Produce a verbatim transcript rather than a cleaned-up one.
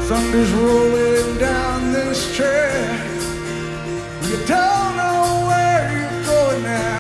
Thunder's rolling down this track. You don't know where you're going now.